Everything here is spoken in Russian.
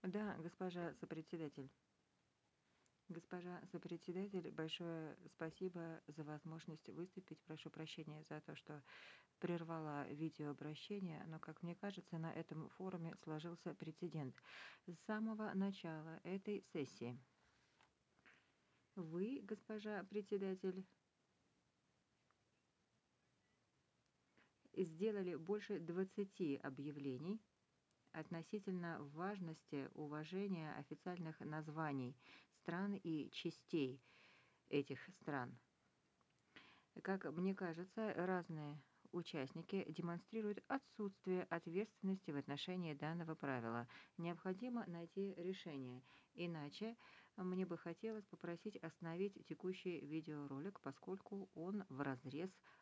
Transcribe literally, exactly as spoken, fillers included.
Да, госпожа сопредседатель. Госпожа сопредседатель, большое спасибо за возможность выступить. Прошу прощения за то, что прервала видеообращение, но, как мне кажется, на этом форуме сложился прецедент. С самого начала этой сессии вы, госпожа председатель, сделали больше двадцати объявлений относительно важности уважения официальных названий стран и частей этих стран. Как мне кажется, разные участники демонстрируют отсутствие ответственности в отношении данного правила. Необходимо найти решение. Иначе мне бы хотелось попросить остановить текущий видеоролик, поскольку он вразрез